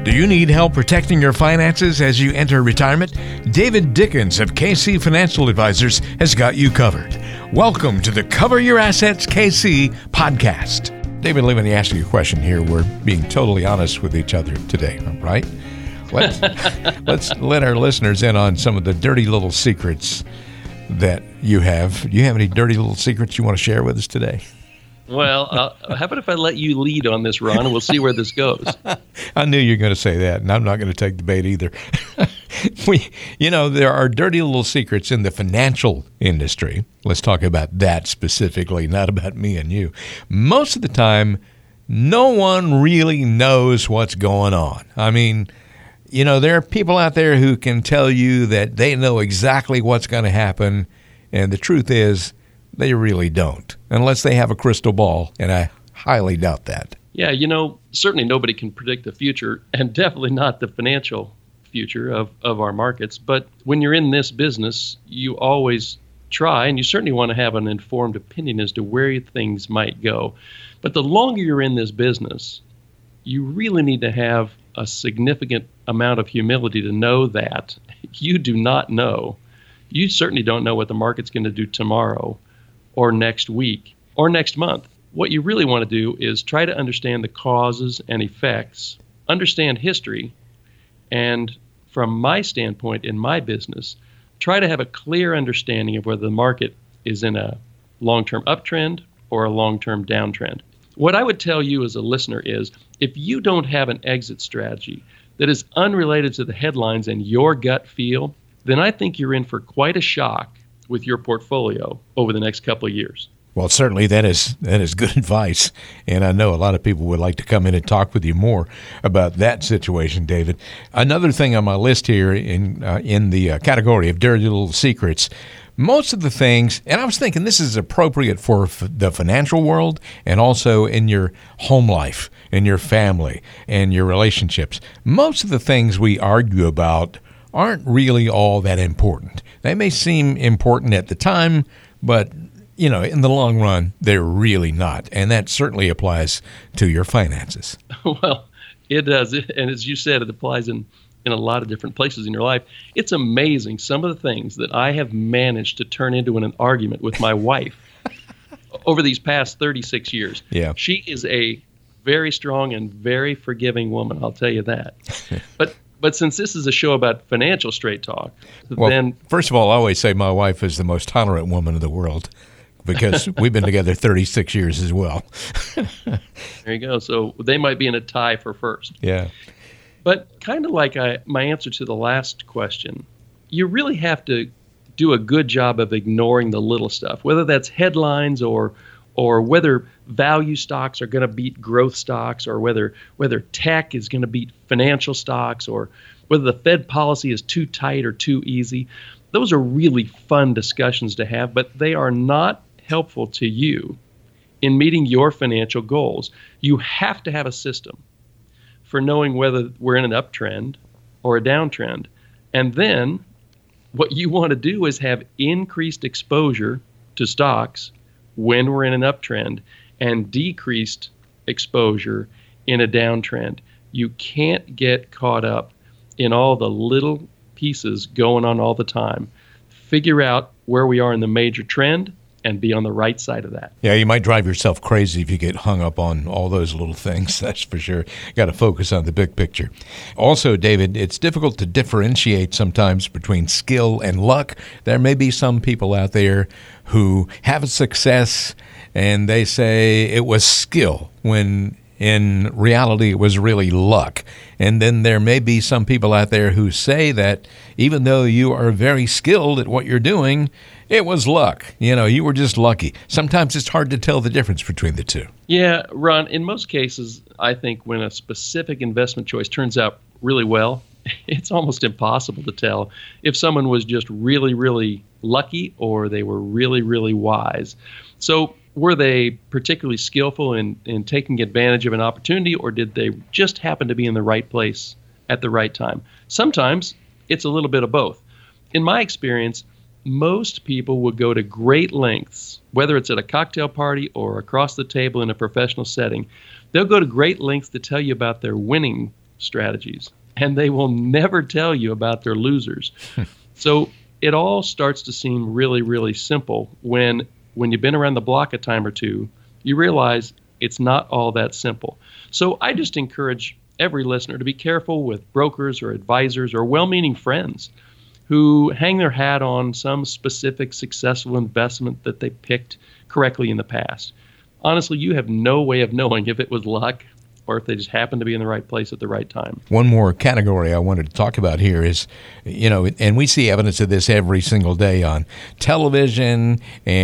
Do you need help protecting your finances as you enter retirement? David Dickens of KC Financial Advisors has got you covered. Welcome to the Cover Your Assets KC podcast. David, let me ask you a question here. We're being totally honest with each other today, right? Let's let our listeners in on some of the dirty little secrets that you have. Do you have any dirty little secrets you want to share with us today? Well, how about if I let you lead on this, Ron, and we'll see where this goes. I knew you were going to say that, and I'm not going to take the bait either. There are dirty little secrets in the financial industry. Let's talk about that specifically, not about me and you. Most of the time, no one really knows what's going on. I mean, there are people out there who can tell you that they know exactly what's going to happen, and the truth is, they really don't, unless they have a crystal ball, and I highly doubt that. Yeah, certainly nobody can predict the future, and definitely not the financial future of our markets. But when you're in this business, you always try, and you certainly want to have an informed opinion as to where things might go. But the longer you're in this business, you really need to have a significant amount of humility to know that you do not know. You certainly don't know what the market's going to do tomorrow, or next week, or next month. What you really want to do is try to understand the causes and effects, understand history, and from my standpoint in my business, try to have a clear understanding of whether the market is in a long-term uptrend or a long-term downtrend. What I would tell you as a listener is, if you don't have an exit strategy that is unrelated to the headlines and your gut feel, then I think you're in for quite a shock with your portfolio over the next couple of years. Well, certainly that is good advice, and I know a lot of people would like to come in and talk with you more about that situation, David. Another thing on my list here in the category of dirty little secrets, most of the things, and I was thinking this is appropriate for the financial world and also in your home life, in your family, and your relationships. Most of the things we argue about aren't really all that important. They may seem important at the time, but in the long run, they're really not. And that certainly applies to your finances. Well, it does. And as you said, it applies in a lot of different places in your life. It's amazing some of the things that I have managed to turn into an argument with my wife over these past 36 years. Yeah. She is a very strong and very forgiving woman, I'll tell you that. But since this is a show about financial straight talk, then... First of all, I always say my wife is the most tolerant woman in the world because we've been together 36 years as well. There you go. So they might be in a tie for first. Yeah. But kind of like my answer to the last question, you really have to do a good job of ignoring the little stuff, whether that's headlines or whether value stocks are going to beat growth stocks, or whether tech is going to beat financial stocks, or whether the Fed policy is too tight or too easy. Those are really fun discussions to have, but they are not helpful to you in meeting your financial goals. You have to have a system for knowing whether we're in an uptrend or a downtrend. And then what you want to do is have increased exposure to stocks when we're in an uptrend and decreased exposure in a downtrend. You can't get caught up in all the little pieces going on all the time. Figure out where we are in the major trend and be on the right side of that. Yeah, you might drive yourself crazy if you get hung up on all those little things, that's for sure. Got to focus on the big picture. Also, David, it's difficult to differentiate sometimes between skill and luck. There may be some people out there who have success and they say it was skill when in reality it was really luck. And then there may be some people out there who say that even though you are very skilled at what you're doing, it was luck. You were just lucky. Sometimes it's hard to tell the difference between the two. Yeah, Ron, in most cases, I think when a specific investment choice turns out really well, it's almost impossible to tell if someone was just really, really lucky or they were really, really wise. So were they particularly skillful in taking advantage of an opportunity, or did they just happen to be in the right place at the right time? Sometimes it's a little bit of both. In my experience, most people would go to great lengths, whether it's at a cocktail party or across the table in a professional setting. They'll go to great lengths to tell you about their winning strategies, and they will never tell you about their losers. So it all starts to seem really, really simple when you've been around the block a time or two, you realize it's not all that simple. So I just encourage every listener to be careful with brokers or advisors or well-meaning friends who hang their hat on some specific successful investment that they picked correctly in the past. Honestly, you have no way of knowing if it was luck or if they just happened to be in the right place at the right time. One more category I wanted to talk about here is, and we see evidence of this every single day on television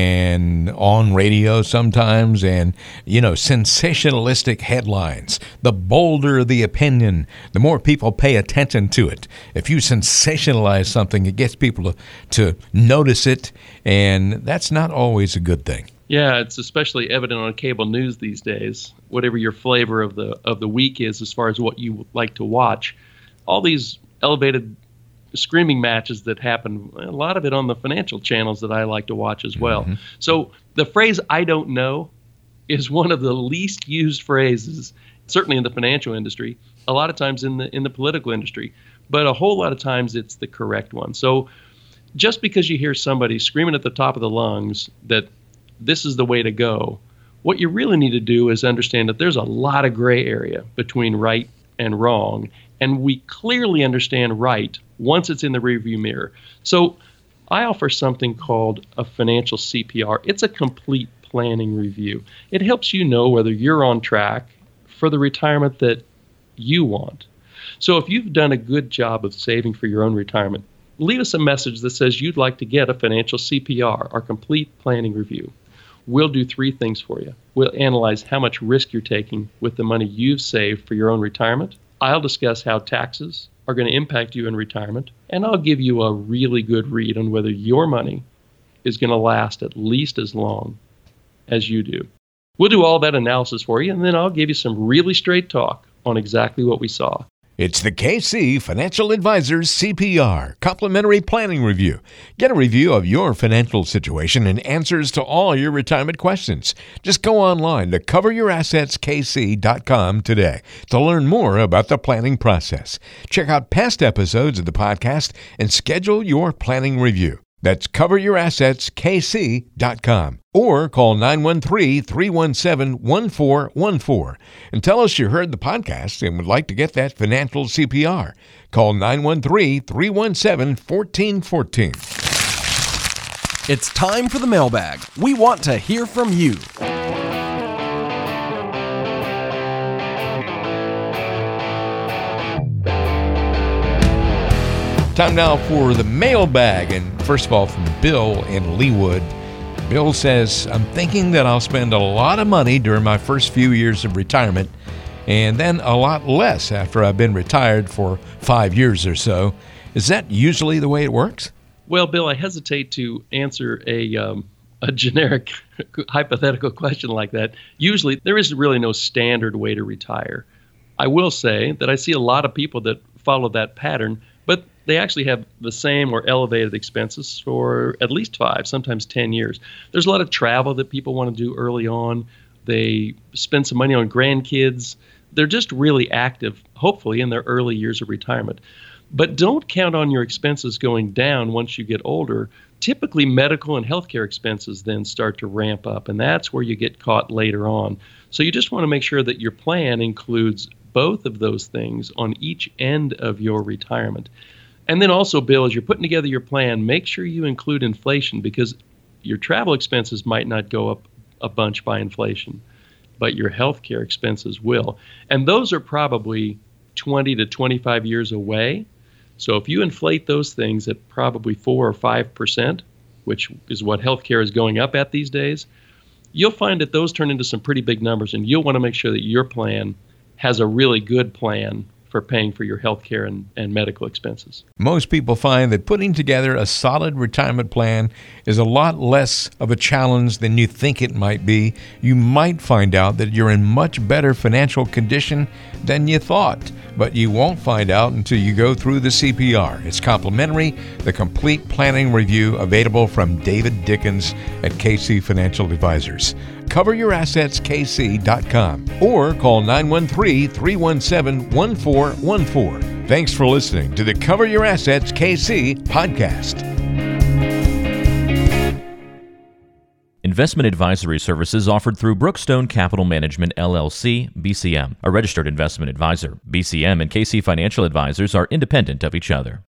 and on radio sometimes, and, sensationalistic headlines. The bolder the opinion, the more people pay attention to it. If you sensationalize something, it gets people to notice it, and that's not always a good thing. Yeah, it's especially evident on cable news these days. Whatever your flavor of the week is as far as what you like to watch, all these elevated screaming matches that happen, a lot of it on the financial channels that I like to watch as well. Mm-hmm. So the phrase "I don't know" is one of the least used phrases, certainly in the financial industry, a lot of times in the political industry, but a whole lot of times it's the correct one. So just because you hear somebody screaming at the top of the lungs that this is the way to go, what you really need to do is understand that there's a lot of gray area between right and wrong, and we clearly understand right once it's in the rearview mirror. So I offer something called a financial CPR. It's a complete planning review. It helps you know whether you're on track for the retirement that you want. So if you've done a good job of saving for your own retirement, leave us a message that says you'd like to get a financial CPR, our complete planning review. We'll do three things for you. We'll analyze how much risk you're taking with the money you've saved for your own retirement. I'll discuss how taxes are going to impact you in retirement. And I'll give you a really good read on whether your money is going to last at least as long as you do. We'll do all that analysis for you, and then I'll give you some really straight talk on exactly what we saw. It's the KC Financial Advisors CPR Complimentary Planning Review. Get a review of your financial situation and answers to all your retirement questions. Just go online to coveryourassetskc.com today to learn more about the planning process. Check out past episodes of the podcast and schedule your planning review. That's coveryourassetskc.com. Or call 913-317-1414 and tell us you heard the podcast and would like to get that financial CPR. Call 913-317-1414. It's time for the mailbag. We want to hear from you. Time now for the mailbag, and first of all from Bill in Leawood. Bill says, I'm thinking that I'll spend a lot of money during my first few years of retirement and then a lot less after I've been retired for 5 years or so. Is that usually the way it works? Well, Bill, I hesitate to answer a generic hypothetical question like that. Usually there is really no standard way to retire. I will say that I see a lot of people that follow that pattern, but they actually have the same or elevated expenses for at least 5, sometimes 10 years. There's a lot of travel that people want to do early on. They spend some money on grandkids. They're just really active, hopefully, in their early years of retirement. But don't count on your expenses going down once you get older. Typically, medical and healthcare expenses then start to ramp up, and that's where you get caught later on. So you just want to make sure that your plan includes both of those things on each end of your retirement. And then also, Bill, as you're putting together your plan, make sure you include inflation, because your travel expenses might not go up a bunch by inflation, but your healthcare expenses will. And those are probably 20 to 25 years away. So if you inflate those things at probably 4 or 5%, which is what healthcare is going up at these days, you'll find that those turn into some pretty big numbers, and you'll want to make sure that your plan has a really good plan for paying for your health care and medical expenses. Most people find that putting together a solid retirement plan is a lot less of a challenge than you think it might be. You might find out that you're in much better financial condition than you thought. but you won't find out until you go through the CPR. It's complimentary, the complete planning review available from David Dickens at KC Financial Advisors. CoverYourAssetsKC.com or call 913-317-1414. Thanks for listening to the Cover Your Assets KC podcast. Investment advisory services offered through Brookstone Capital Management, LLC, BCM, a registered investment advisor. BCM and KC Financial Advisors are independent of each other.